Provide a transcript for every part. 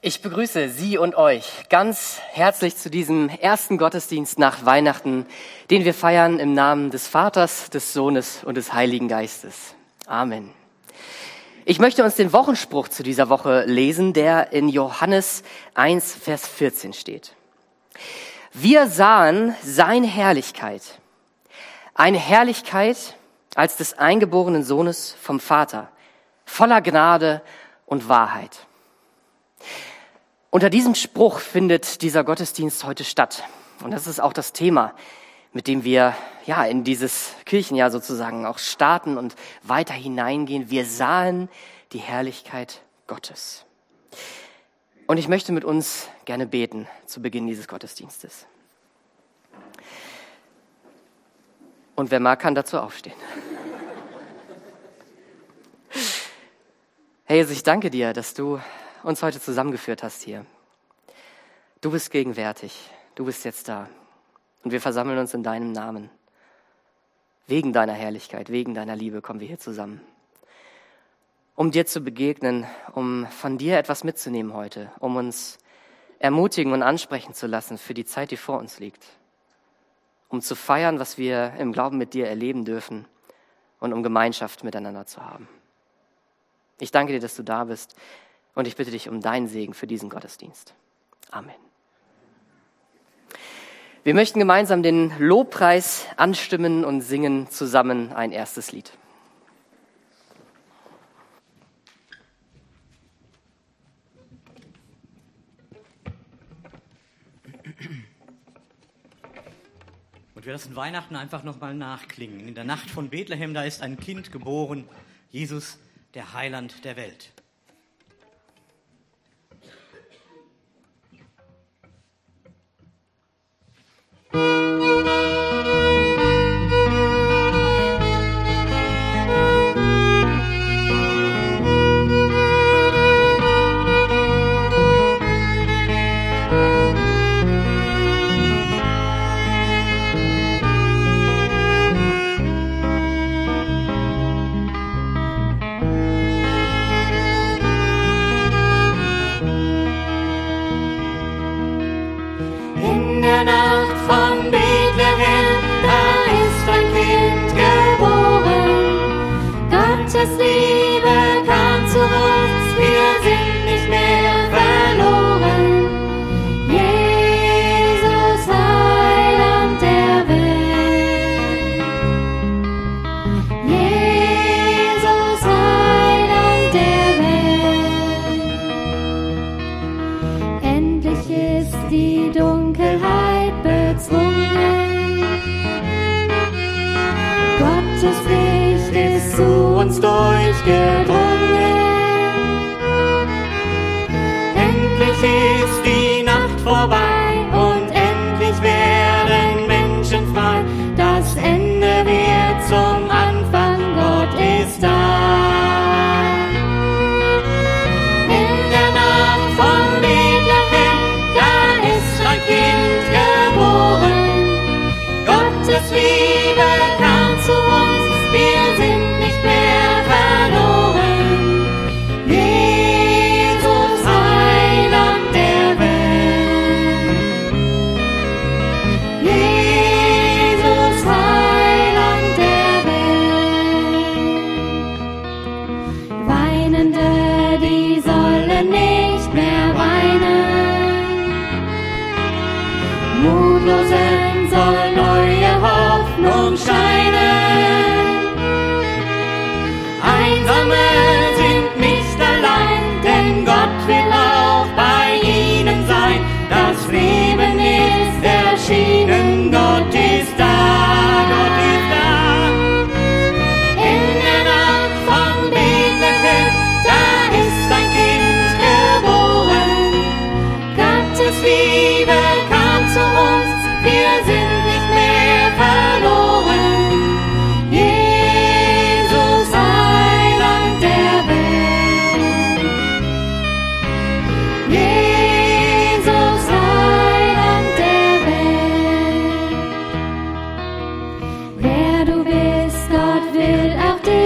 Ich begrüße Sie und euch ganz herzlich zu diesem ersten Gottesdienst nach Weihnachten, den wir feiern im Namen des Vaters, des Sohnes und des Heiligen Geistes. Amen. Ich möchte uns den Wochenspruch zu dieser Woche lesen, der in Johannes 1, Vers 14 steht. Wir sahen seine Herrlichkeit, eine Herrlichkeit als des eingeborenen Sohnes vom Vater, voller Gnade und Wahrheit. Unter diesem Spruch findet dieser Gottesdienst heute statt. Und das ist auch das Thema, mit dem wir in dieses Kirchenjahr sozusagen auch starten und weiter hineingehen. Wir sahen die Herrlichkeit Gottes. Und ich möchte mit uns gerne beten zu Beginn dieses Gottesdienstes. Und wer mag, kann dazu aufstehen. Herr Jesus, ich danke dir, dass du uns heute zusammengeführt hast hier. Du bist gegenwärtig, du bist jetzt da und wir versammeln uns in deinem Namen. Wegen deiner Herrlichkeit, wegen deiner Liebe kommen wir hier zusammen, um dir zu begegnen, um von dir etwas mitzunehmen heute, um uns ermutigen und ansprechen zu lassen für die Zeit, die vor uns liegt, um zu feiern, was wir im Glauben mit dir erleben dürfen und um Gemeinschaft miteinander zu haben. Ich danke dir, dass du da bist. Und ich bitte dich um deinen Segen für diesen Gottesdienst. Amen. Wir möchten gemeinsam den Lobpreis anstimmen und singen zusammen ein erstes Lied. Und wir lassen Weihnachten einfach nochmal nachklingen. In der Nacht von Bethlehem, da ist ein Kind geboren, Jesus, der Heiland der Welt.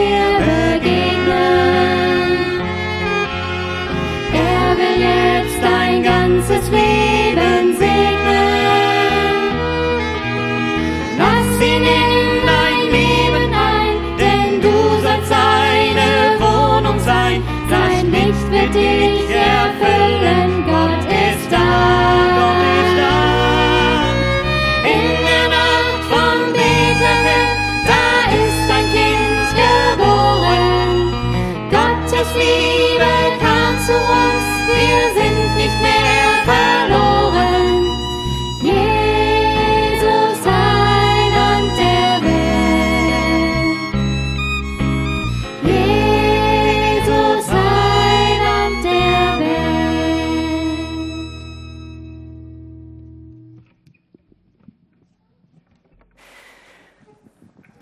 will jetzt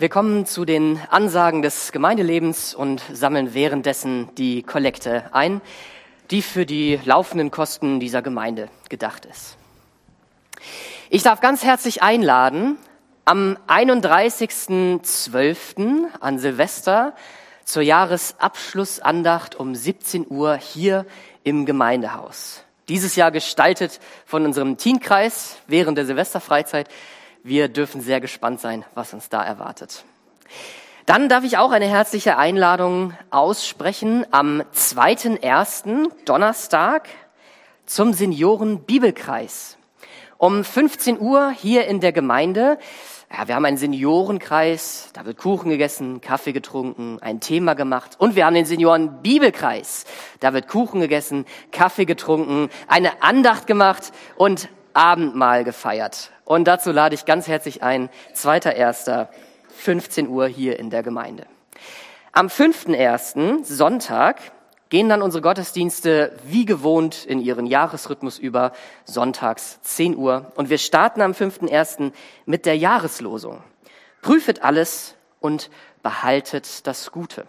Wir kommen zu den Ansagen des Gemeindelebens und sammeln währenddessen die Kollekte ein, die für die laufenden Kosten dieser Gemeinde gedacht ist. Ich darf ganz herzlich einladen, am 31.12. an Silvester zur Jahresabschlussandacht um 17 Uhr hier im Gemeindehaus. Dieses Jahr gestaltet von unserem Teenkreis während der Silvesterfreizeit. Wir dürfen sehr gespannt sein, was uns da erwartet. Dann darf ich auch eine herzliche Einladung aussprechen am 2.1. Donnerstag zum Senioren-Bibelkreis. Um 15 Uhr hier in der Gemeinde. Ja, wir haben einen Seniorenkreis, da wird Kuchen gegessen, Kaffee getrunken, ein Thema gemacht. Und wir haben den Senioren-Bibelkreis, da wird Kuchen gegessen, Kaffee getrunken, eine Andacht gemacht und Abendmahl gefeiert. Und dazu lade ich ganz herzlich ein, 2.1., 15 Uhr hier in der Gemeinde. Am 5.1., Sonntag, gehen dann unsere Gottesdienste wie gewohnt in ihren Jahresrhythmus über, sonntags 10 Uhr. Und wir starten am 5.1. mit der Jahreslosung. Prüfet alles und behaltet das Gute.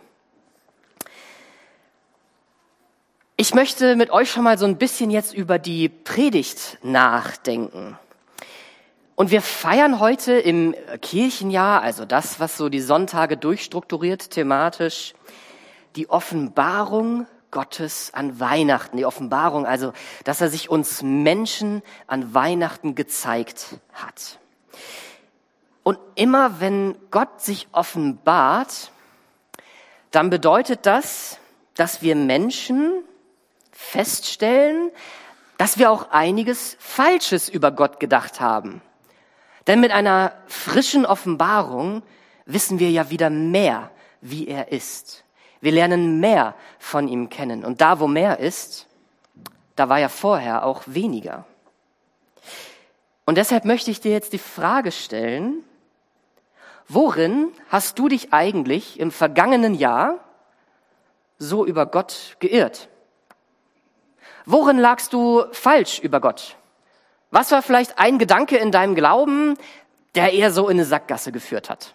Ich möchte mit euch schon mal so ein bisschen jetzt über die Predigt nachdenken. Und wir feiern heute im Kirchenjahr, also das, was so die Sonntage durchstrukturiert thematisch, die Offenbarung Gottes an Weihnachten. Die Offenbarung, also, dass er sich uns Menschen an Weihnachten gezeigt hat. Und immer wenn Gott sich offenbart, dann bedeutet das, dass wir Menschen feststellen, dass wir auch einiges Falsches über Gott gedacht haben. Denn mit einer frischen Offenbarung wissen wir ja wieder mehr, wie er ist. Wir lernen mehr von ihm kennen. Und da, wo mehr ist, da war ja vorher auch weniger. Und deshalb möchte ich dir jetzt die Frage stellen, worin hast du dich eigentlich im vergangenen Jahr so über Gott geirrt? Worin lagst du falsch über Gott? Was war vielleicht ein Gedanke in deinem Glauben, der eher so in eine Sackgasse geführt hat?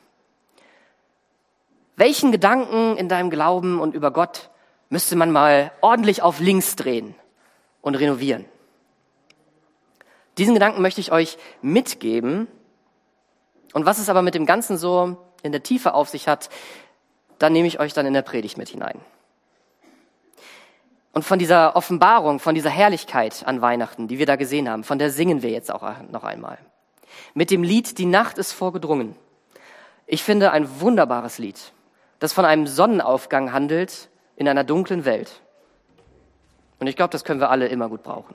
Welchen Gedanken in deinem Glauben und über Gott müsste man mal ordentlich auf links drehen und renovieren? Diesen Gedanken möchte ich euch mitgeben. Und was es aber mit dem Ganzen so in der Tiefe auf sich hat, da nehme ich euch dann in der Predigt mit hinein. Und von dieser Offenbarung, von dieser Herrlichkeit an Weihnachten, die wir da gesehen haben, von der singen wir jetzt auch noch einmal. Mit dem Lied Die Nacht ist vorgedrungen. Ich finde ein wunderbares Lied, das von einem Sonnenaufgang handelt in einer dunklen Welt. Und ich glaube, das können wir alle immer gut brauchen.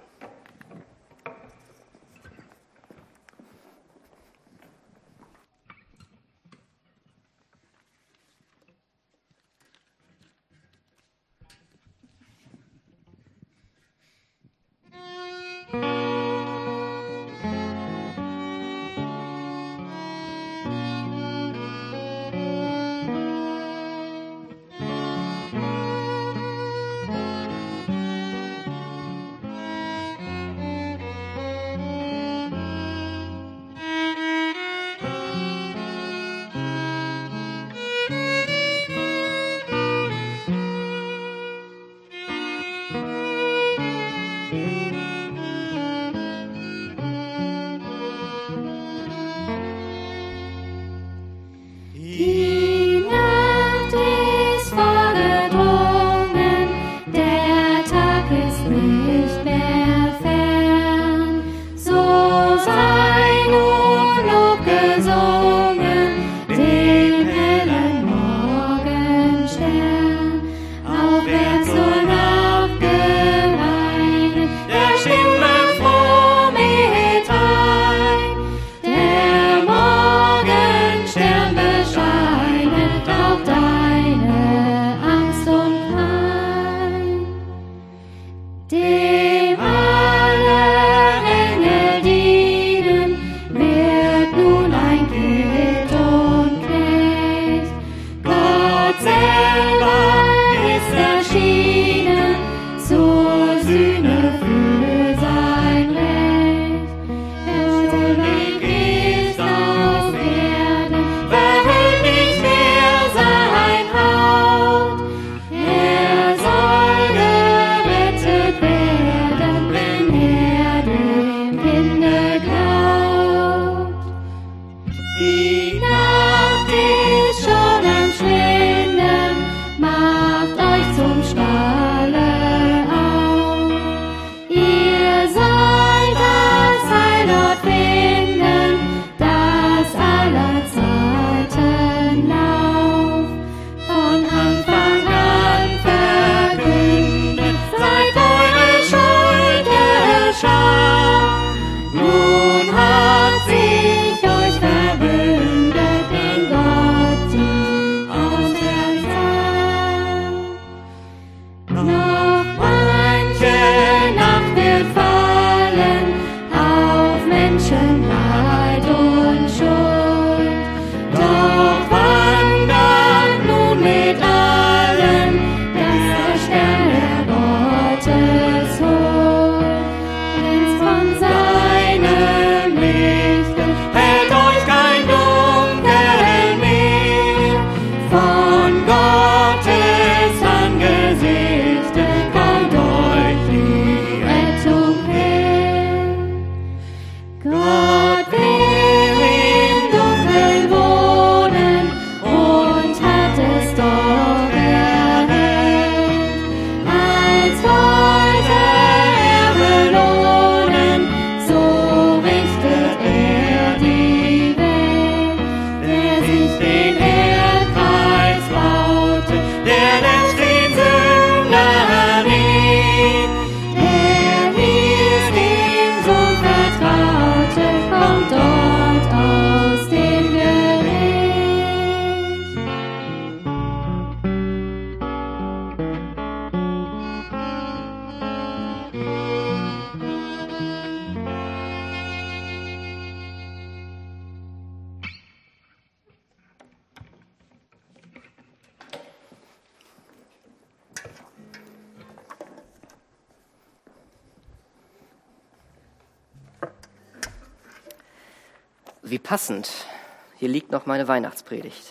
Wie passend. Hier liegt noch meine Weihnachtspredigt.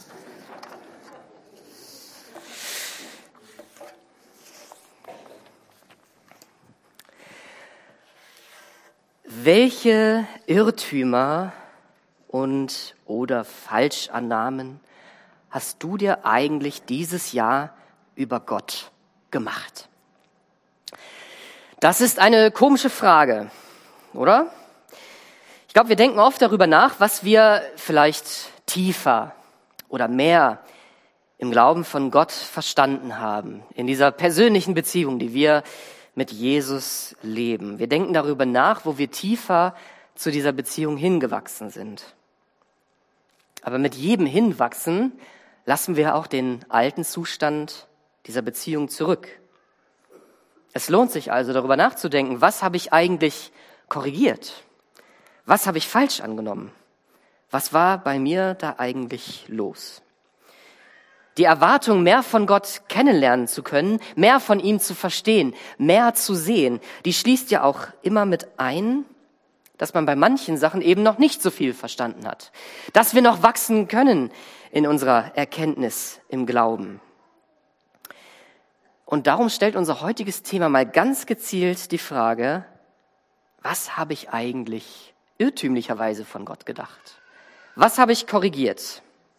Welche Irrtümer oder Falschannahmen hast du dir eigentlich dieses Jahr über Gott gemacht? Das ist eine komische Frage, oder? Ich glaube, wir denken oft darüber nach, was wir vielleicht tiefer oder mehr im Glauben von Gott verstanden haben, in dieser persönlichen Beziehung, die wir mit Jesus leben. Wir denken darüber nach, wo wir tiefer zu dieser Beziehung hingewachsen sind. Aber mit jedem Hinwachsen lassen wir auch den alten Zustand dieser Beziehung zurück. Es lohnt sich also, darüber nachzudenken, was habe ich eigentlich korrigiert? Was habe ich falsch angenommen? Was war bei mir da eigentlich los? Die Erwartung, mehr von Gott kennenlernen zu können, mehr von ihm zu verstehen, mehr zu sehen, die schließt ja auch immer mit ein, dass man bei manchen Sachen eben noch nicht so viel verstanden hat. Dass wir noch wachsen können in unserer Erkenntnis im Glauben. Und darum stellt unser heutiges Thema mal ganz gezielt die Frage, was habe ich eigentlich irrtümlicherweise von Gott gedacht? Was habe ich korrigiert?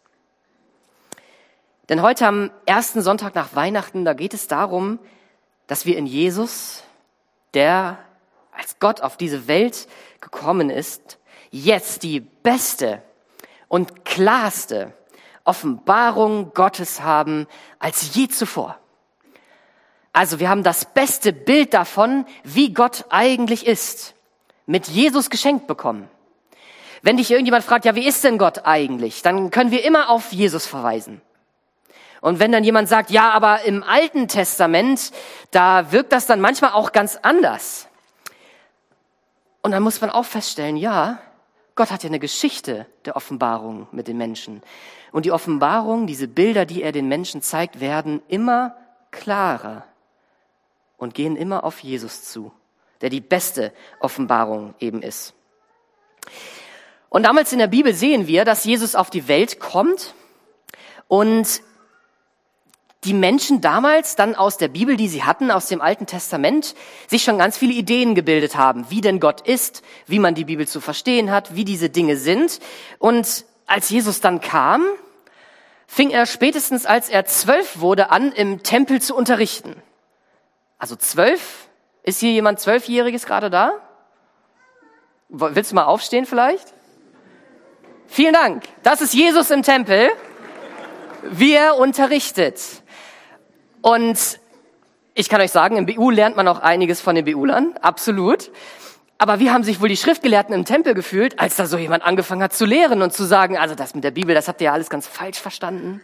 Denn heute am ersten Sonntag nach Weihnachten, da geht es darum, dass wir in Jesus, der als Gott auf diese Welt gekommen ist, jetzt die beste und klarste Offenbarung Gottes haben als je zuvor. Also wir haben das beste Bild davon, wie Gott eigentlich ist, mit Jesus geschenkt bekommen. Wenn dich irgendjemand fragt, ja, wie ist denn Gott eigentlich? Dann können wir immer auf Jesus verweisen. Und wenn dann jemand sagt, ja, aber im Alten Testament, da wirkt das dann manchmal auch ganz anders. Und dann muss man auch feststellen, ja, Gott hat ja eine Geschichte der Offenbarung mit den Menschen. Und die Offenbarung, diese Bilder, die er den Menschen zeigt, werden immer klarer und gehen immer auf Jesus zu, der die beste Offenbarung eben ist. Und damals in der Bibel sehen wir, dass Jesus auf die Welt kommt und die Menschen damals dann aus der Bibel, die sie hatten, aus dem Alten Testament, sich schon ganz viele Ideen gebildet haben, wie denn Gott ist, wie man die Bibel zu verstehen hat, wie diese Dinge sind. Und als Jesus dann kam, fing er spätestens, als er 12 wurde, an, im Tempel zu unterrichten. Also 12? Ist hier jemand 12-Jähriges gerade da? Willst du mal aufstehen vielleicht? Vielen Dank. Das ist Jesus im Tempel, wie er unterrichtet. Und ich kann euch sagen, im BU lernt man auch einiges von den BUlern, absolut. Aber wie haben sich wohl die Schriftgelehrten im Tempel gefühlt, als da so jemand angefangen hat zu lehren und zu sagen, also das mit der Bibel, das habt ihr ja alles ganz falsch verstanden.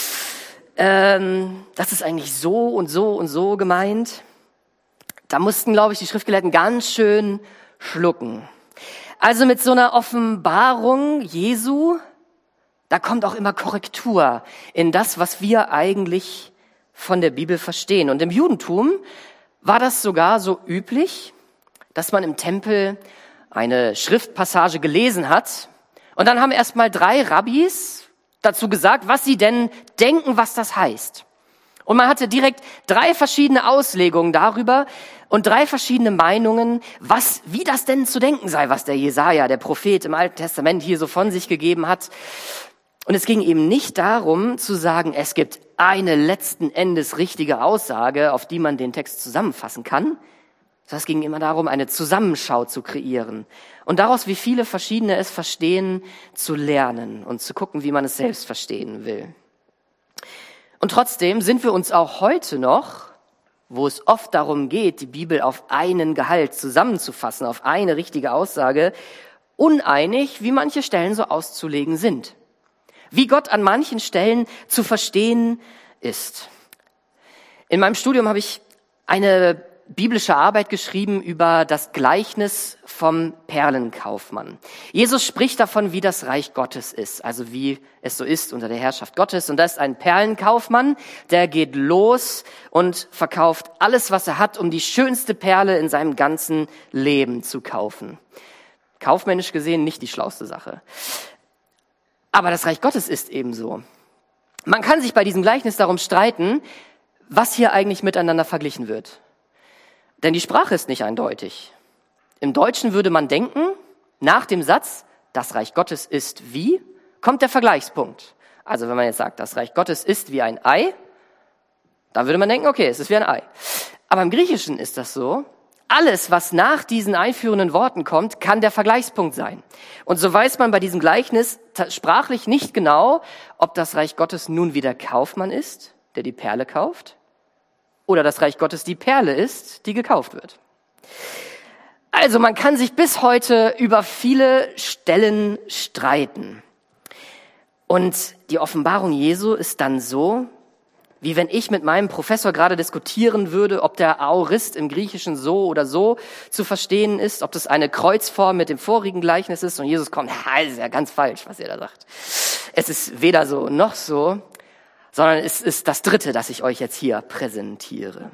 Das ist eigentlich so und so und so gemeint. Da mussten, glaube ich, die Schriftgelehrten ganz schön schlucken. Also mit so einer Offenbarung Jesu, da kommt auch immer Korrektur in das, was wir eigentlich von der Bibel verstehen. Und im Judentum war das sogar so üblich, dass man im Tempel eine Schriftpassage gelesen hat. Und dann haben erstmal 3 Rabbis dazu gesagt, was sie denn denken, was das heißt. Und man hatte direkt 3 verschiedene Auslegungen darüber und 3 verschiedene Meinungen, wie das denn zu denken sei, was der Jesaja, der Prophet im Alten Testament hier so von sich gegeben hat. Und es ging eben nicht darum zu sagen, es gibt eine letzten Endes richtige Aussage, auf die man den Text zusammenfassen kann, sondern es ging immer darum, eine Zusammenschau zu kreieren und daraus, wie viele verschiedene es verstehen, zu lernen und zu gucken, wie man es selbst verstehen will. Und trotzdem sind wir uns auch heute noch, wo es oft darum geht, die Bibel auf einen Gehalt zusammenzufassen, auf eine richtige Aussage, uneinig, wie manche Stellen so auszulegen sind. Wie Gott an manchen Stellen zu verstehen ist. In meinem Studium habe ich eine biblische Arbeit geschrieben über das Gleichnis vom Perlenkaufmann. Jesus spricht davon, wie das Reich Gottes ist, also wie es so ist unter der Herrschaft Gottes. Und da ist ein Perlenkaufmann, der geht los und verkauft alles, was er hat, um die schönste Perle in seinem ganzen Leben zu kaufen. Kaufmännisch gesehen nicht die schlauste Sache. Aber das Reich Gottes ist ebenso. Man kann sich bei diesem Gleichnis darum streiten, was hier eigentlich miteinander verglichen wird. Denn die Sprache ist nicht eindeutig. Im Deutschen würde man denken, nach dem Satz, das Reich Gottes ist wie, kommt der Vergleichspunkt. Also wenn man jetzt sagt, das Reich Gottes ist wie ein Ei, dann würde man denken, okay, es ist wie ein Ei. Aber im Griechischen ist das so, alles, was nach diesen einführenden Worten kommt, kann der Vergleichspunkt sein. Und so weiß man bei diesem Gleichnis sprachlich nicht genau, ob das Reich Gottes nun wie der Kaufmann ist, der die Perle kauft, oder das Reich Gottes die Perle ist, die gekauft wird. Also man kann sich bis heute über viele Stellen streiten. Und die Offenbarung Jesu ist dann so, wie wenn ich mit meinem Professor gerade diskutieren würde, ob der Aorist im Griechischen so oder so zu verstehen ist, ob das eine Kreuzform mit dem vorigen Gleichnis ist und Jesus kommt, das ist ja ganz falsch, was ihr da sagt. Es ist weder so noch so, sondern es ist das Dritte, das ich euch jetzt hier präsentiere.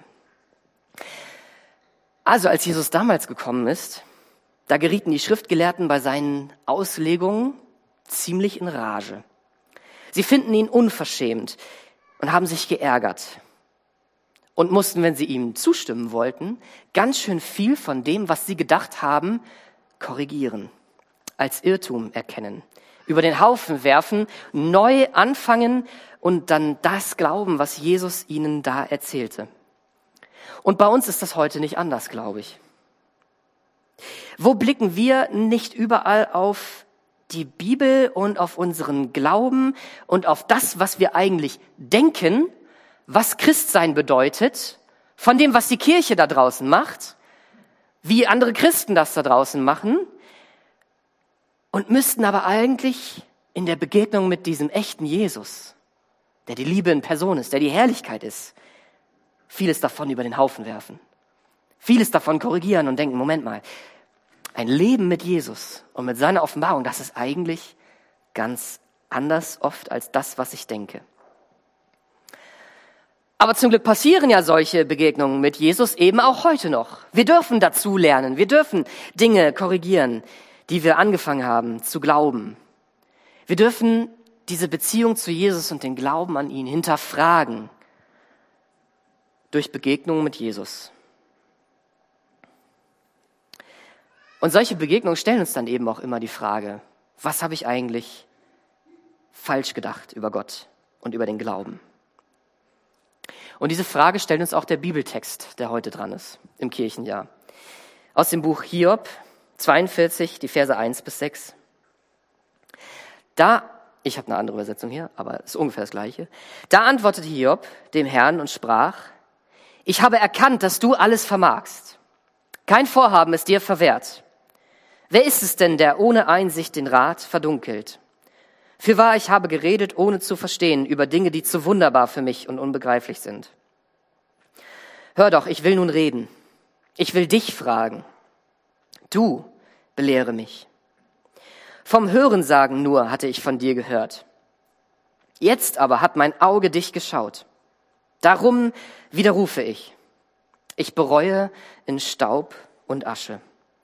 Also als Jesus damals gekommen ist, da gerieten die Schriftgelehrten bei seinen Auslegungen ziemlich in Rage. Sie finden ihn unverschämt und haben sich geärgert und mussten, wenn sie ihm zustimmen wollten, ganz schön viel von dem, was sie gedacht haben, korrigieren, als Irrtum erkennen, über den Haufen werfen, neu anfangen und dann das glauben, was Jesus ihnen da erzählte. Und bei uns ist das heute nicht anders, glaube ich. Wo blicken wir nicht überall auf die Bibel und auf unseren Glauben und auf das, was wir eigentlich denken, was Christsein bedeutet, von dem, was die Kirche da draußen macht, wie andere Christen das da draußen machen, und müssten aber eigentlich in der Begegnung mit diesem echten Jesus, der die Liebe in Person ist, der die Herrlichkeit ist, vieles davon über den Haufen werfen, vieles davon korrigieren und denken, Moment mal, ein Leben mit Jesus und mit seiner Offenbarung, das ist eigentlich ganz anders oft als das, was ich denke. Aber zum Glück passieren ja solche Begegnungen mit Jesus eben auch heute noch. Wir dürfen dazu lernen, wir dürfen Dinge korrigieren, die wir angefangen haben zu glauben. Wir dürfen diese Beziehung zu Jesus und den Glauben an ihn hinterfragen durch Begegnungen mit Jesus. Und solche Begegnungen stellen uns dann eben auch immer die Frage, was habe ich eigentlich falsch gedacht über Gott und über den Glauben? Und diese Frage stellt uns auch der Bibeltext, der heute dran ist, im Kirchenjahr. Aus dem Buch Hiob 42, die Verse 1-6. Ich habe eine andere Übersetzung hier, aber es ist ungefähr das Gleiche. Da antwortete Hiob dem Herrn und sprach, ich habe erkannt, dass du alles vermagst. Kein Vorhaben ist dir verwehrt. Wer ist es denn, der ohne Einsicht den Rat verdunkelt? Fürwahr, ich habe geredet, ohne zu verstehen, über Dinge, die zu wunderbar für mich und unbegreiflich sind. Hör doch, ich will nun reden. Ich will dich fragen. Du belehre mich. Vom Hörensagen nur hatte ich von dir gehört. Jetzt aber hat mein Auge dich geschaut. Darum widerrufe ich. Ich bereue in Staub und Asche.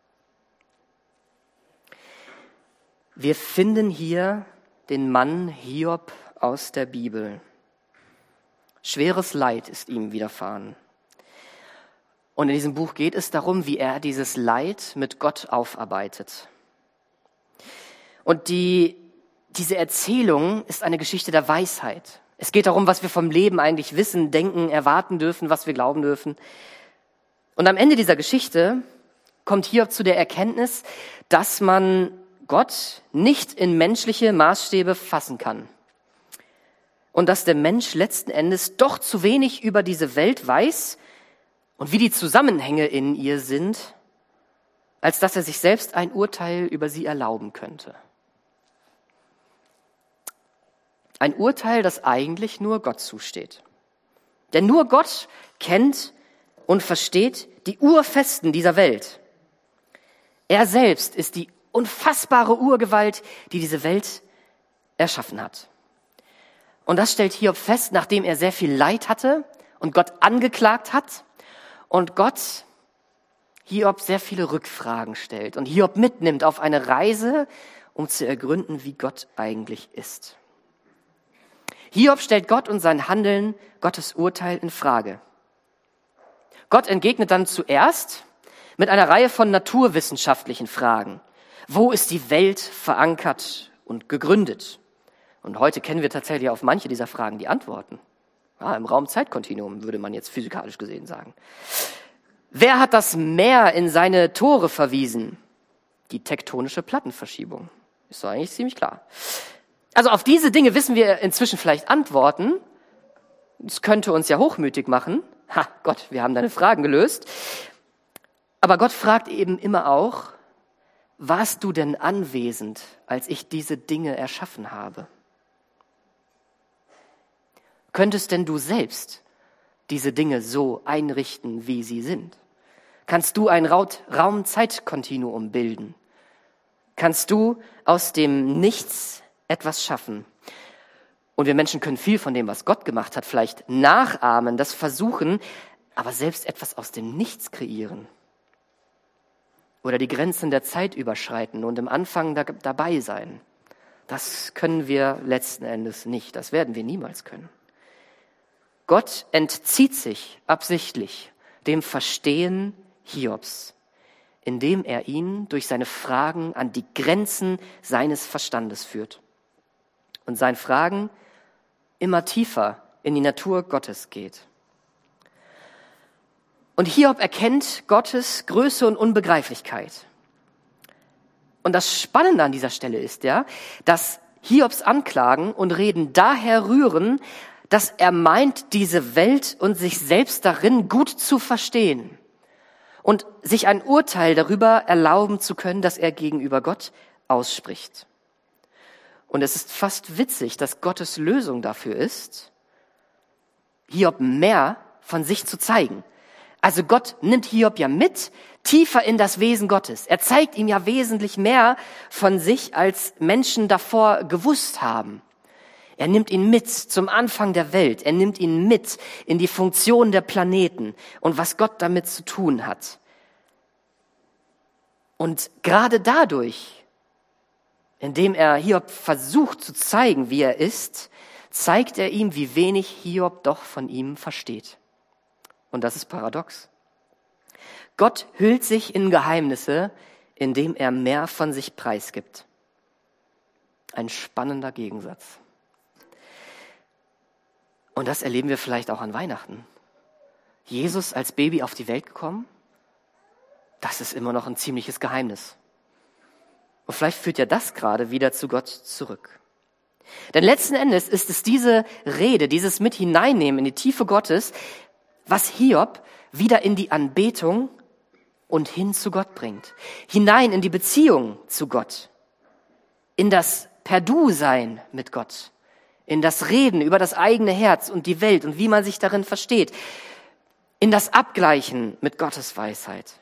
Wir finden hier den Mann Hiob aus der Bibel. Schweres Leid ist ihm widerfahren. Und in diesem Buch geht es darum, wie er dieses Leid mit Gott aufarbeitet. Und diese Erzählung ist eine Geschichte der Weisheit. Es geht darum, was wir vom Leben eigentlich wissen, denken, erwarten dürfen, was wir glauben dürfen. Und am Ende dieser Geschichte kommt Hiob zu der Erkenntnis, dass man Gott nicht in menschliche Maßstäbe fassen kann. Und dass der Mensch letzten Endes doch zu wenig über diese Welt weiß und wie die Zusammenhänge in ihr sind, als dass er sich selbst ein Urteil über sie erlauben könnte. Ein Urteil, das eigentlich nur Gott zusteht. Denn nur Gott kennt und versteht die Urfesten dieser Welt. Er selbst ist die unfassbare Urgewalt, die diese Welt erschaffen hat. Und das stellt Hiob fest, nachdem er sehr viel Leid hatte und Gott angeklagt hat und Gott Hiob sehr viele Rückfragen stellt und Hiob mitnimmt auf eine Reise, um zu ergründen, wie Gott eigentlich ist. Hiob stellt Gott und sein Handeln, Gottes Urteil in Frage. Gott entgegnet dann zuerst mit einer Reihe von naturwissenschaftlichen Fragen. Wo ist die Welt verankert und gegründet? Und heute kennen wir tatsächlich auf manche dieser Fragen die Antworten. Ja, im Raum-Zeit-Kontinuum würde man jetzt physikalisch gesehen sagen. Wer hat das Meer in seine Tore verwiesen? Die tektonische Plattenverschiebung. Ist doch eigentlich ziemlich klar. Also auf diese Dinge wissen wir inzwischen vielleicht Antworten. Das könnte uns ja hochmütig machen. Ha, Gott, wir haben deine Fragen gelöst. Aber Gott fragt eben immer auch, warst du denn anwesend, als ich diese Dinge erschaffen habe? Könntest denn du selbst diese Dinge so einrichten, wie sie sind? Kannst du ein Raum-Zeit-Kontinuum bilden? Kannst du aus dem Nichts etwas schaffen? Und wir Menschen können viel von dem, was Gott gemacht hat, vielleicht nachahmen, das versuchen, aber selbst etwas aus dem Nichts kreieren. Oder die Grenzen der Zeit überschreiten und im Anfang dabei sein. Das können wir letzten Endes nicht. Das werden wir niemals können. Gott entzieht sich absichtlich dem Verstehen Hiobs, indem er ihn durch seine Fragen an die Grenzen seines Verstandes führt und sein Fragen immer tiefer in die Natur Gottes geht. Und Hiob erkennt Gottes Größe und Unbegreiflichkeit. Und das Spannende an dieser Stelle ist ja, dass Hiobs Anklagen und Reden daher rühren, dass er meint, diese Welt und sich selbst darin gut zu verstehen und sich ein Urteil darüber erlauben zu können, dass er gegenüber Gott ausspricht. Und es ist fast witzig, dass Gottes Lösung dafür ist, Hiob mehr von sich zu zeigen. Also Gott nimmt Hiob ja mit tiefer in das Wesen Gottes. Er zeigt ihm ja wesentlich mehr von sich, als Menschen davor gewusst haben. Er nimmt ihn mit zum Anfang der Welt. Er nimmt ihn mit in die Funktion der Planeten und was Gott damit zu tun hat. Und gerade dadurch, indem er Hiob versucht zu zeigen, wie er ist, zeigt er ihm, wie wenig Hiob doch von ihm versteht. Und das ist paradox. Gott hüllt sich in Geheimnisse, indem er mehr von sich preisgibt. Ein spannender Gegensatz. Und das erleben wir vielleicht auch an Weihnachten. Jesus als Baby auf die Welt gekommen, das ist immer noch ein ziemliches Geheimnis. Und vielleicht führt ja das gerade wieder zu Gott zurück. Denn letzten Endes ist es diese Rede, dieses Mit hineinnehmen in die Tiefe Gottes, was Hiob wieder in die Anbetung und hin zu Gott bringt. Hinein in die Beziehung zu Gott. In das Per-Du-Sein mit Gott. In das Reden über das eigene Herz und die Welt und wie man sich darin versteht. In das Abgleichen mit Gottes Weisheit.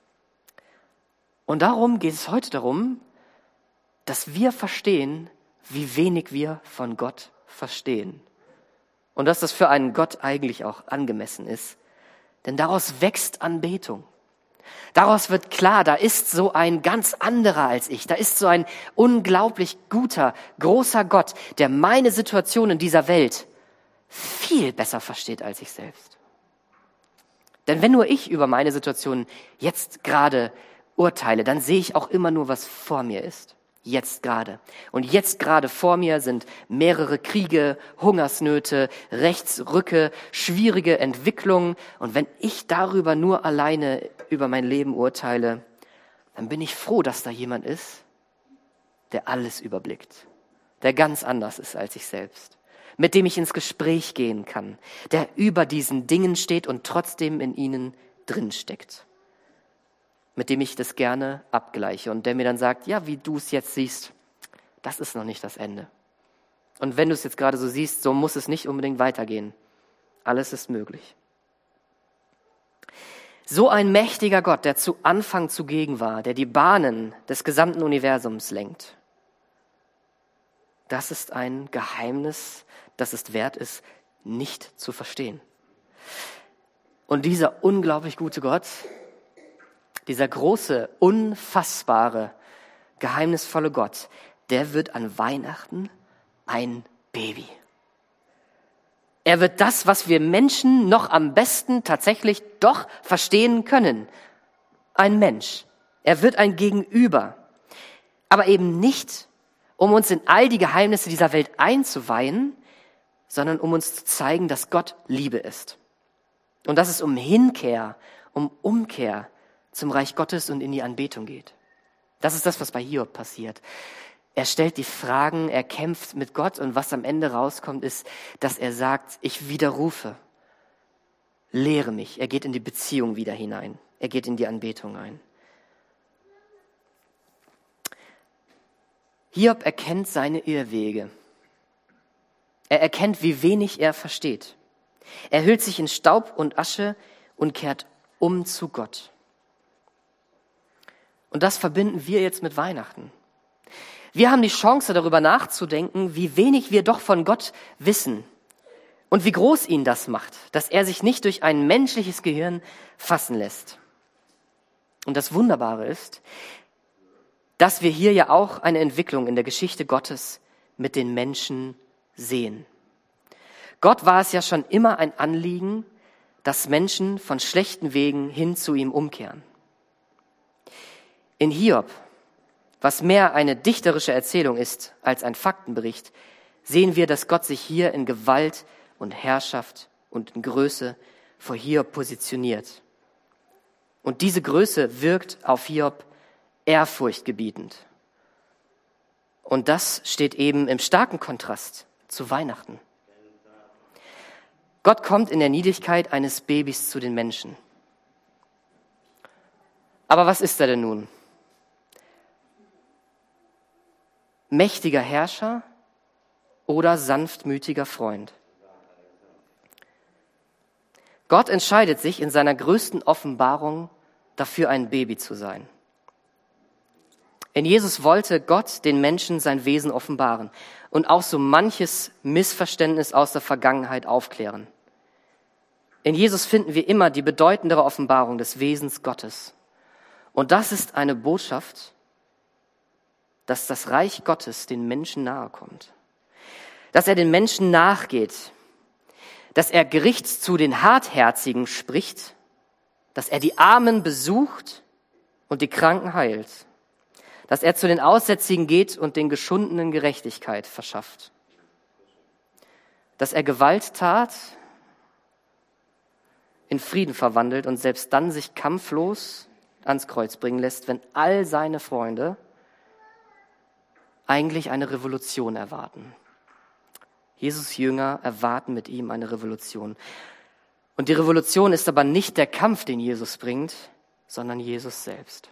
Und darum geht es heute darum, dass wir verstehen, wie wenig wir von Gott verstehen. Und dass das für einen Gott eigentlich auch angemessen ist. Denn daraus wächst Anbetung. Daraus wird klar, da ist so ein ganz anderer als ich. Da ist so ein unglaublich guter, großer Gott, der meine Situation in dieser Welt viel besser versteht als ich selbst. Denn wenn nur ich über meine Situation jetzt gerade urteile, dann sehe ich auch immer nur, was vor mir ist. Jetzt gerade. Und jetzt gerade vor mir sind mehrere Kriege, Hungersnöte, Rechtsrücke, schwierige Entwicklungen. Und wenn ich darüber nur alleine über mein Leben urteile, dann bin ich froh, dass da jemand ist, der alles überblickt, der ganz anders ist als ich selbst, mit dem ich ins Gespräch gehen kann, der über diesen Dingen steht und trotzdem in ihnen drin steckt, mit dem ich das gerne abgleiche und der mir dann sagt, ja, wie du es jetzt siehst, das ist noch nicht das Ende. Und wenn du es jetzt gerade so siehst, so muss es nicht unbedingt weitergehen. Alles ist möglich. So ein mächtiger Gott, der zu Anfang zugegen war, der die Bahnen des gesamten Universums lenkt. Das ist ein Geheimnis, das es wert ist, nicht zu verstehen. Und dieser unglaublich gute Gott, dieser große, unfassbare, geheimnisvolle Gott, der wird an Weihnachten ein Baby. Er wird das, was wir Menschen noch am besten tatsächlich doch verstehen können. Ein Mensch. Er wird ein Gegenüber. Aber eben nicht, um uns in all die Geheimnisse dieser Welt einzuweihen, sondern um uns zu zeigen, dass Gott Liebe ist. Und dass es um Hinkehr, um Umkehr zum Reich Gottes und in die Anbetung geht. Das ist das, was bei Hiob passiert. Er stellt die Fragen, er kämpft mit Gott und was am Ende rauskommt, ist, dass er sagt, ich widerrufe, lehre mich. Er geht in die Beziehung wieder hinein. Er geht in die Anbetung ein. Hiob erkennt seine Irrwege. Er erkennt, wie wenig er versteht. Er hüllt sich in Staub und Asche und kehrt um zu Gott. Und das verbinden wir jetzt mit Weihnachten. Wir haben die Chance, darüber nachzudenken, wie wenig wir doch von Gott wissen und wie groß ihn das macht, dass er sich nicht durch ein menschliches Gehirn fassen lässt. Und das Wunderbare ist, dass wir hier ja auch eine Entwicklung in der Geschichte Gottes mit den Menschen sehen. Gott war es ja schon immer ein Anliegen, dass Menschen von schlechten Wegen hin zu ihm umkehren. In Hiob, was mehr eine dichterische Erzählung ist als ein Faktenbericht, sehen wir, dass Gott sich hier in Gewalt und Herrschaft und in Größe vor Hiob positioniert. Und diese Größe wirkt auf Hiob ehrfurchtgebietend. Und das steht eben im starken Kontrast zu Weihnachten. Gott kommt in der Niedrigkeit eines Babys zu den Menschen. Aber was ist er denn nun? Mächtiger Herrscher oder sanftmütiger Freund? Gott entscheidet sich in seiner größten Offenbarung dafür, ein Baby zu sein. In Jesus wollte Gott den Menschen sein Wesen offenbaren und auch so manches Missverständnis aus der Vergangenheit aufklären. In Jesus finden wir immer die bedeutendere Offenbarung des Wesens Gottes. Und das ist eine Botschaft, dass das Reich Gottes den Menschen nahe kommt. Dass er den Menschen nachgeht. Dass er Gericht zu den Hartherzigen spricht. Dass er die Armen besucht und die Kranken heilt. Dass er zu den Aussätzigen geht und den Geschundenen Gerechtigkeit verschafft. Dass er Gewalttat in Frieden verwandelt und selbst dann sich kampflos ans Kreuz bringen lässt, wenn all seine Freunde eigentlich eine Revolution erwarten. Jesus' Jünger erwarten mit ihm eine Revolution. Und die Revolution ist aber nicht der Kampf, den Jesus bringt, sondern Jesus selbst.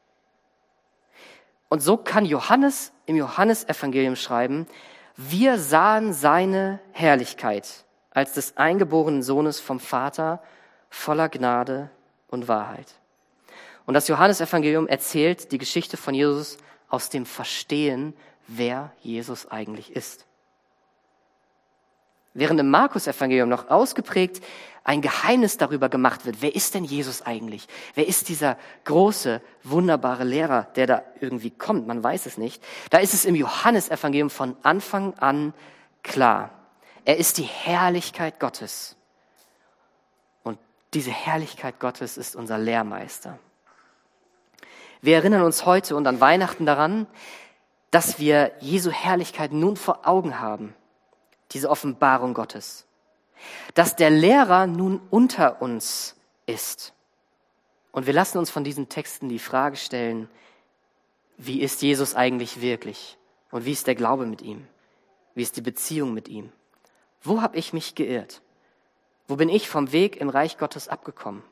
Und so kann Johannes im Johannesevangelium schreiben, wir sahen seine Herrlichkeit als des eingeborenen Sohnes vom Vater, voller Gnade und Wahrheit. Und das Johannesevangelium erzählt die Geschichte von Jesus aus dem Verstehen, wer Jesus eigentlich ist. Während im Markus-Evangelium noch ausgeprägt ein Geheimnis darüber gemacht wird, wer ist denn Jesus eigentlich? Wer ist dieser große, wunderbare Lehrer, der da irgendwie kommt? Man weiß es nicht. Da ist es im Johannesevangelium von Anfang an klar. Er ist die Herrlichkeit Gottes. Und diese Herrlichkeit Gottes ist unser Lehrmeister. Wir erinnern uns heute und an Weihnachten daran, dass wir Jesu Herrlichkeit nun vor Augen haben, diese Offenbarung Gottes. Dass der Lehrer nun unter uns ist. Und wir lassen uns von diesen Texten die Frage stellen, wie ist Jesus eigentlich wirklich? Und wie ist der Glaube mit ihm? Wie ist die Beziehung mit ihm? Wo habe ich mich geirrt? Wo bin ich vom Weg im Reich Gottes abgekommen?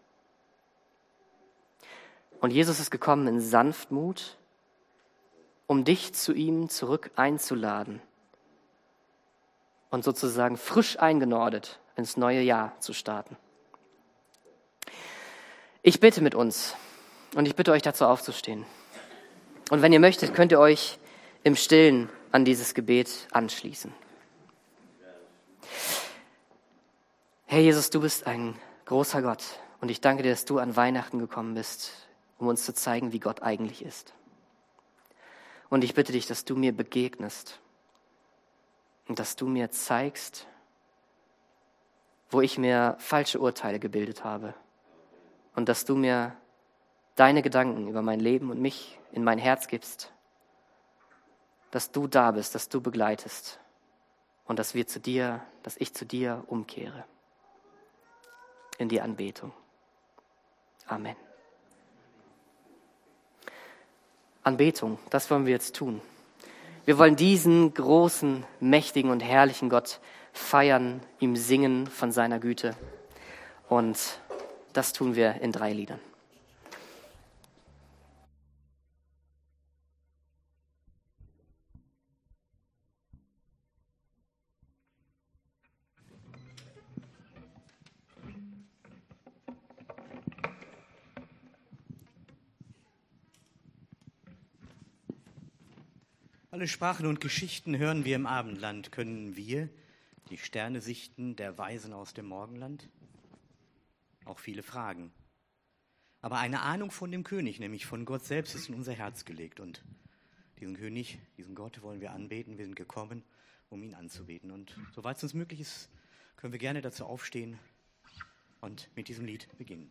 Und Jesus ist gekommen in Sanftmut, um dich zu ihm zurück einzuladen und sozusagen frisch eingenordet ins neue Jahr zu starten. Ich bete mit uns und ich bitte euch dazu aufzustehen. Und wenn ihr möchtet, könnt ihr euch im Stillen an dieses Gebet anschließen. Herr Jesus, du bist ein großer Gott und ich danke dir, dass du an Weihnachten gekommen bist, um uns zu zeigen, wie Gott eigentlich ist. Und ich bitte dich, dass du mir begegnest und dass du mir zeigst, wo ich mir falsche Urteile gebildet habe und dass du mir deine Gedanken über mein Leben und mich in mein Herz gibst, dass du da bist, dass du begleitest und dass ich zu dir umkehre in die Anbetung. Amen. Anbetung, das wollen wir jetzt tun. Wir wollen diesen großen, mächtigen und herrlichen Gott feiern, ihm singen von seiner Güte. Und das tun wir in 3 Liedern. Alle Sprachen und Geschichten hören wir im Abendland. Können wir die Sterne sichten der Weisen aus dem Morgenland? Auch viele Fragen. Aber eine Ahnung von dem König, nämlich von Gott selbst, ist in unser Herz gelegt. Und diesen König, diesen Gott wollen wir anbeten. Wir sind gekommen, um ihn anzubeten. Und soweit es uns möglich ist, können wir gerne dazu aufstehen und mit diesem Lied beginnen.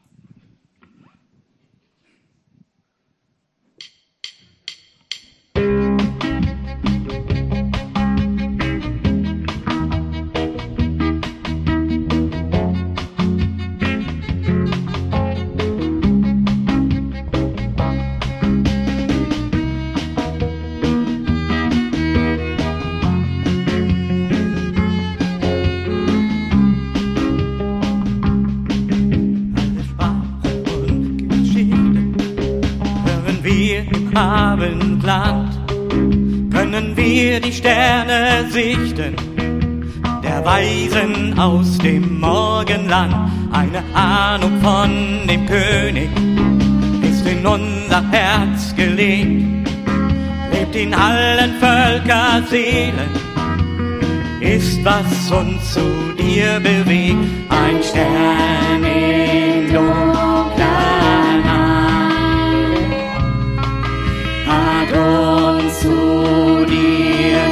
Abendland können wir die Sterne sichten, der Weisen aus dem Morgenland. Eine Ahnung von dem König ist in unser Herz gelegt, lebt in allen Völkerseelen, ist was uns zu dir bewegt. Ein Stern im dunkler Nacht hat uns zu dir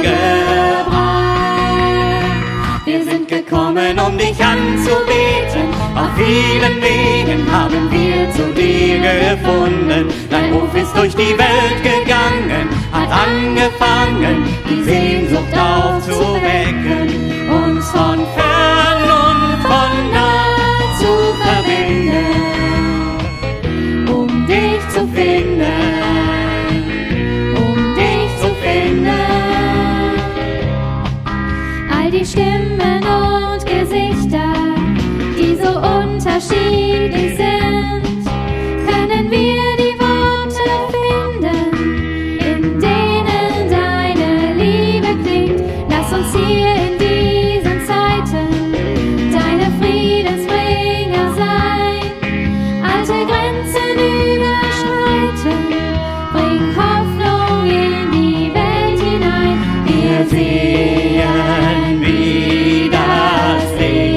gebracht. Wir sind gekommen, um dich anzubeten. Auf vielen Wegen haben wir zu dir gefunden. Dein Ruf ist durch die Welt gegangen, hat angefangen, die Sehnsucht aufzuwecken, uns von fern und von nah zu verbinden, um dich zu finden. Die Stimmen und Gesichter, die so unterschiedlich sind, können wir die Worte finden, in denen deine Liebe klingt. Lass uns hier in diesen Zeiten deine Friedensbringer sein, alte Grenzen überschreiten, bring Hoffnung in die Welt hinein. Wir sehen wie das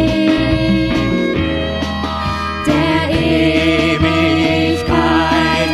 Licht der Ewigkeit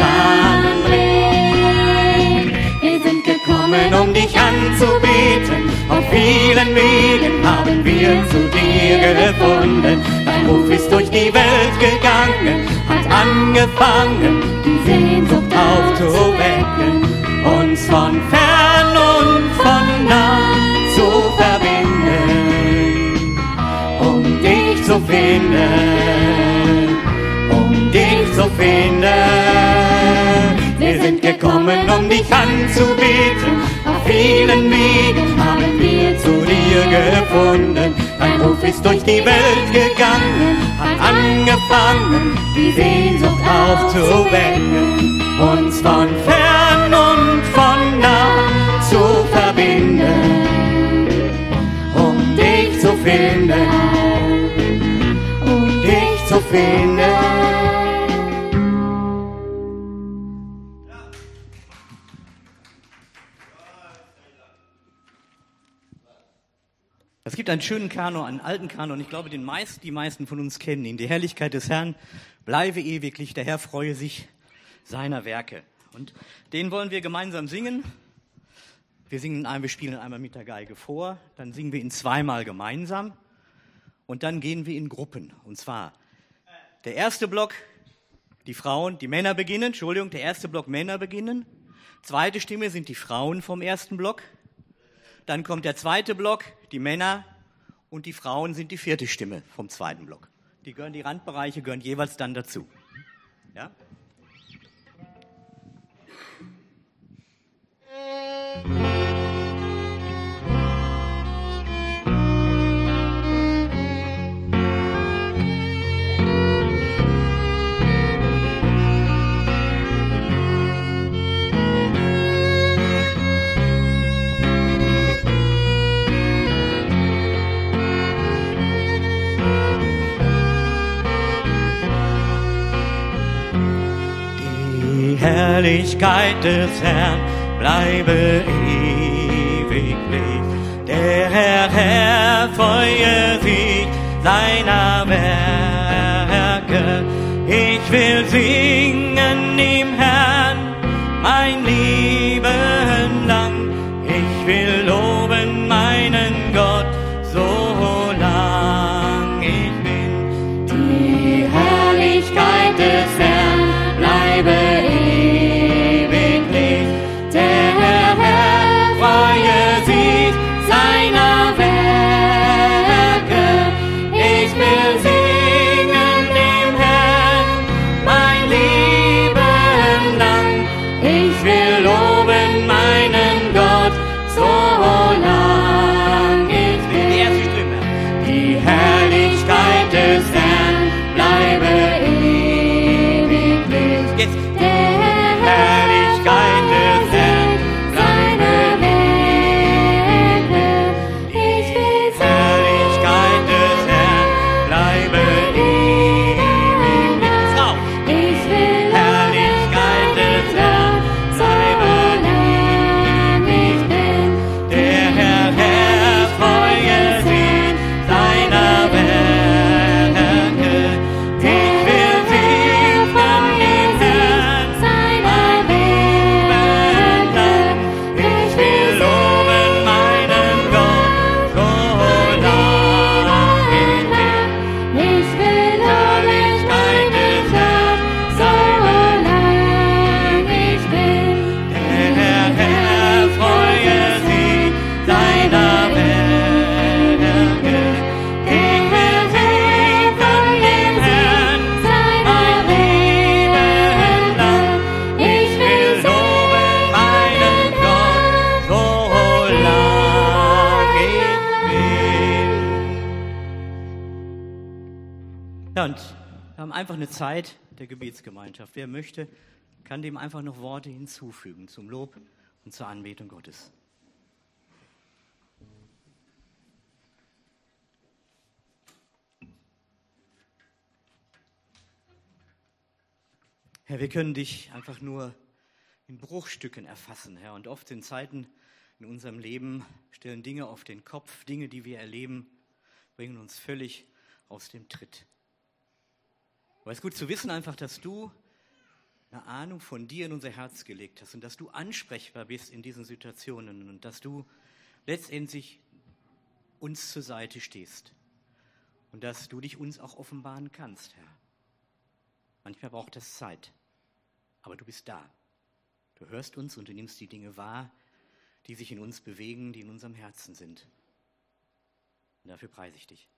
anbricht. Wir sind gekommen, um dich anzubeten. Auf vielen Wegen haben wir zu dir gefunden. Dein Ruf ist durch die Welt gegangen, hat angefangen, die Sehnsucht aufzuwecken, uns von fern und von nah zu verbinden, um dich zu finden, um dich zu finden. Wir sind gekommen, um dich anzubeten. Auf vielen Wegen haben wir zu dir gefunden. Dein Ruf ist durch die Welt gegangen, hat angefangen, die Sehnsucht aufzuwecken, uns von fern und von nah zu verbinden, um dich zu finden, um dich zu finden. Es gibt einen schönen Kanon, einen alten Kanon, ich glaube, die meisten von uns kennen ihn. Die Herrlichkeit des Herrn bleibe ewiglich, der Herr freue sich seiner Werke. Und den wollen wir gemeinsam singen. Wir spielen einmal mit der Geige vor, dann singen wir ihn zweimal gemeinsam und dann gehen wir in Gruppen. Und zwar der erste Block, die Männer beginnen, der erste Block Männer beginnen. Zweite Stimme sind die Frauen vom ersten Block. Dann kommt der zweite Block, die Männer, und die Frauen sind die vierte Stimme vom zweiten Block. Die Randbereiche gehören jeweils dann dazu. Ja? Die Herrlichkeit des Herrn bleibe ewiglich. Der Herr freue sich seiner Werke. Ich will singen dem Herrn mein Leben lang. Ich will loben meinen Gott, so lang ich bin. Die Herrlichkeit des Herrn bleibe ewiglich. Der Herr freue sich seiner Werke. Ich will singen dem Herrn mein Leben lang. Ich will loben meinen Gott, so lang ich bin. Die erste Stimme. Die Herrlichkeit des Herrn bleibe ewiglich. Jetzt. Herrlichkeit des Herrn bleibe ewiglich. Ich will Herrlichkeit des Herrn bleibe ewiglich. Ich will Herrlichkeit des Herrn bleibe ewiglich. Der Herr freue sich seiner Werke. Ich will singen dem Herrn mein Leben lang. Ich will loben meinen Gott, so lang ich bin. Ich will Herrlichkeit des Herrn, so lang ich bin. Der Herr freue sich seiner Werke. Ich will singen dem Herrn mein Leben lang. Ich will loben meinen Gott, so lang ich bin. Ja, und wir haben einfach eine Zeit der Gebetsgemeinschaft. Wer möchte, kann dem einfach noch Worte hinzufügen zum Lob und zur Anbetung Gottes. Herr, wir können dich einfach nur in Bruchstücken erfassen, Herr. Und oft sind Zeiten in unserem Leben, stellen Dinge auf den Kopf, Dinge, die wir erleben, bringen uns völlig aus dem Tritt. Aber es ist gut zu wissen einfach, dass du eine Ahnung von dir in unser Herz gelegt hast und dass du ansprechbar bist in diesen Situationen und dass du letztendlich uns zur Seite stehst und dass du dich uns auch offenbaren kannst, Herr. Manchmal braucht das Zeit, aber du bist da. Du hörst uns und du nimmst die Dinge wahr, die sich in uns bewegen, die in unserem Herzen sind. Und dafür preise ich dich.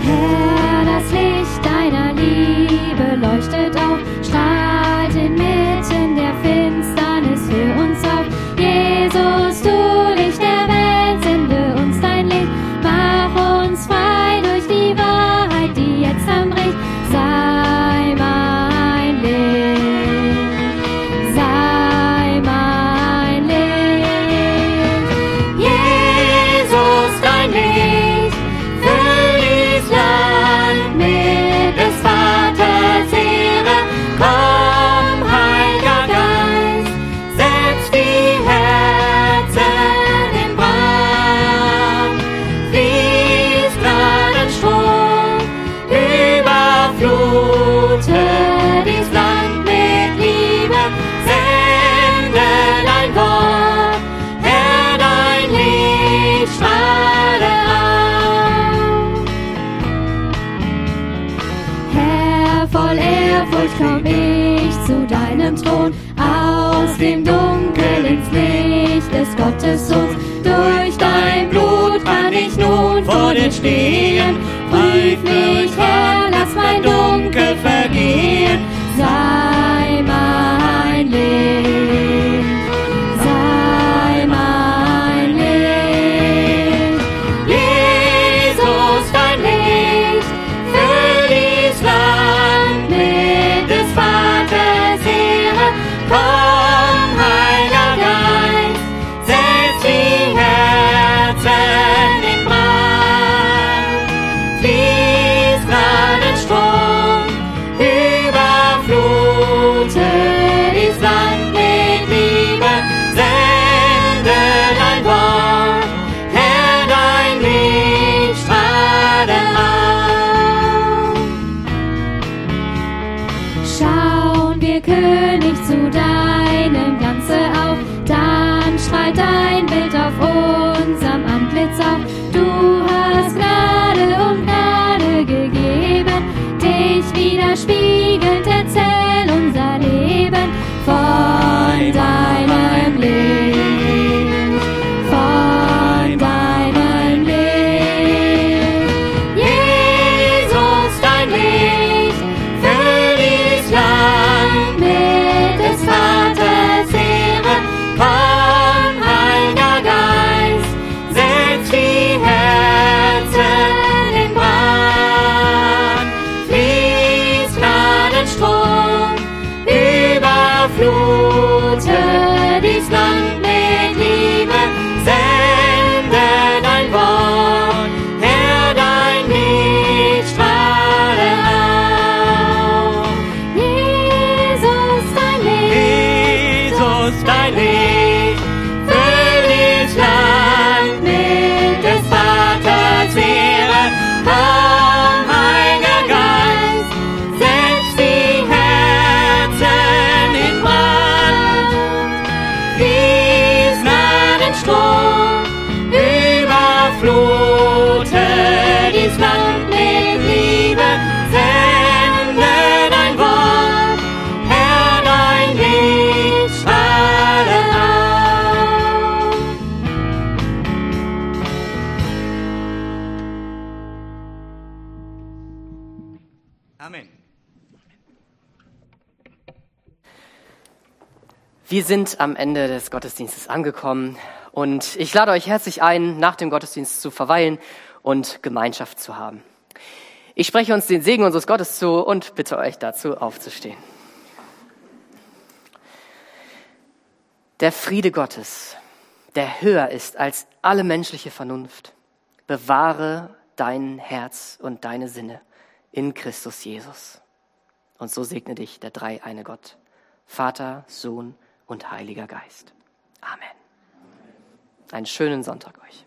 Herr, das Licht deiner Liebe leuchtet auf, strahlt inmitten der Finsternis für uns auf. Jesus, du Licht der Welt, sende uns dein Licht, mach uns frei durch die Wahrheit, die jetzt anbricht. Sei mein Licht, sei mein Licht. Jesus, dein Licht, füll dies Land mit des Vaters Ehre. Komm, Heiliger Geist, setz die Herzen in Brand. Fließ Gnadenstrom, überflute dies Land mit Liebe. Sende dein Wort, Herr, dein Licht strahle auf. Herr, voll Ehrfurcht komm ich zu deinem Thron, aus dem Dunkel ins Licht des Gottessohns. Durch dein Blut kann ich nun vor dir stehen. Prüf mich, Herr, lass mein Dunkel vergehen. Sei mein Licht, sei mein Licht. Jesus, dein Licht, füll dies Land mit des Vaters Ehre. Komm, Heiliger Geist, setz die Herzen in Brand. Fließ Gnadenstrom, überflute dies Land mit Liebe. Sende dein Wort, Herr, dein Licht strahle auf. Schauen wir, König, zu deinem Glanze auf, dann strahlt dein Bild auf unserem Antlitz auf. Du hast Gnade und Gnade gegeben, dich widerspiegelnd erzähl unser Leben von deinem Licht, von deinem Licht. Jesus, dein Licht, füll dies Land mit des Vaters Ehre. Komm, Heiliger Geist, setz die Herzen in Brand. Fließ Gnadenstrom, überflute dies Land mit Liebe. Sende dein Wort, Herr, dein Licht strahle auf. Jesus, dein Licht, füll dies Land mit des Vaters Ehre. Komm, Heiliger Geist, setz die Herzen in Brand. Fließ Gnadenstrom, überflute dies Land mit Liebe. Sende dein Wort, Herr, dein Licht strahle auf. Amen. Wir sind am Ende des Gottesdienstes angekommen und ich lade euch herzlich ein, nach dem Gottesdienst zu verweilen und Gemeinschaft zu haben. Ich spreche uns den Segen unseres Gottes zu und bitte euch dazu aufzustehen. Der Friede Gottes, der höher ist als alle menschliche Vernunft, bewahre dein Herz und deine Sinne in Christus Jesus. Und so segne dich der dreieine Gott, Vater, Sohn und Heiliger Geist. Amen. Einen schönen Sonntag euch.